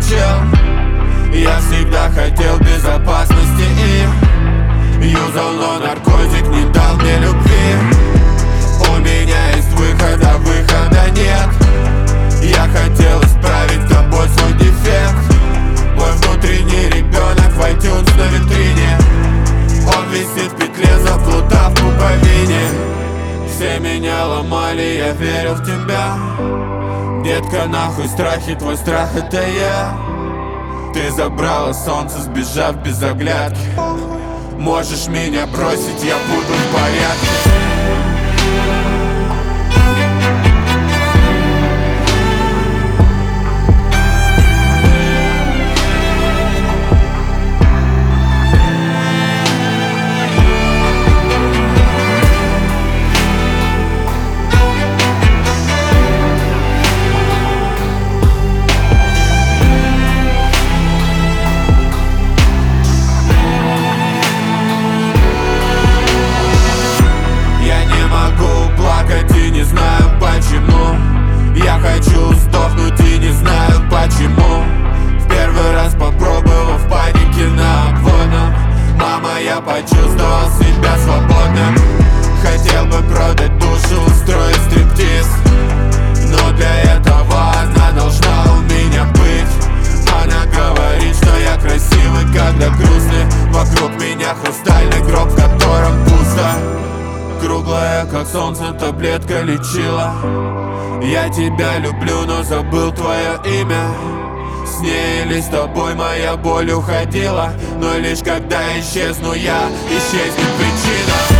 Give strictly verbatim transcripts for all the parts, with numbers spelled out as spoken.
получил. Я всегда хотел безопасности и юзал, но наркотик не дал мне любви. У меня есть выход, а выхода нет. Я хотел исправить тобой свой дефект. Мой внутренний ребенок в iTunes на витрине. Он висит в петле, заплутав в пуповине. Все меня ломали, я верил в тебя. Детка, нахуй страхи, твой страх это я. Ты забрала солнце, сбежав без оглядки. Можешь меня бросить, я буду в порядке. Я хочу сдохнуть и не знаю почему. В первый раз попробовал в панике на обводном. Мама, я почувствовал себя свободным. Хотел бы продать душу, устроить стриптиз, но для этого она должна у меня быть. Она говорит, что я красивый, когда грустный. Вокруг меня хрустальный гроб, в котором пусто. Круглая, как солнце, таблетка лечила. Я тебя люблю, но забыл твое имя. С ней или с тобой моя боль уходила, но лишь когда исчезну я, исчезнет причина.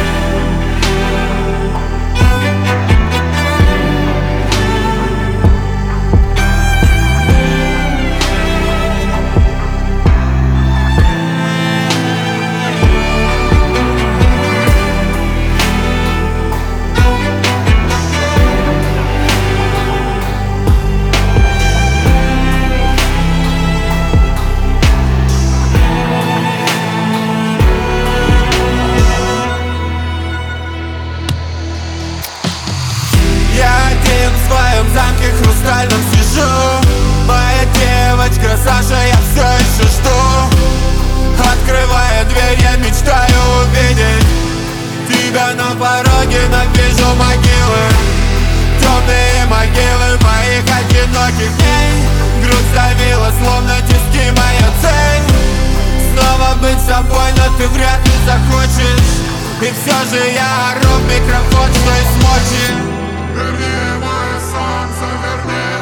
В своем замке хрустальном сижу. Моя девочка Саша, я все еще жду. Открывая дверь, я мечтаю увидеть тебя на пороге, но вижу могилы. Темные могилы моих одиноких дней. Грудь давила, словно тиски, моя цель снова быть собой, но ты вряд ли захочешь. И все же я ору в микрофон, что из мочи. Верни мое солнце, верни.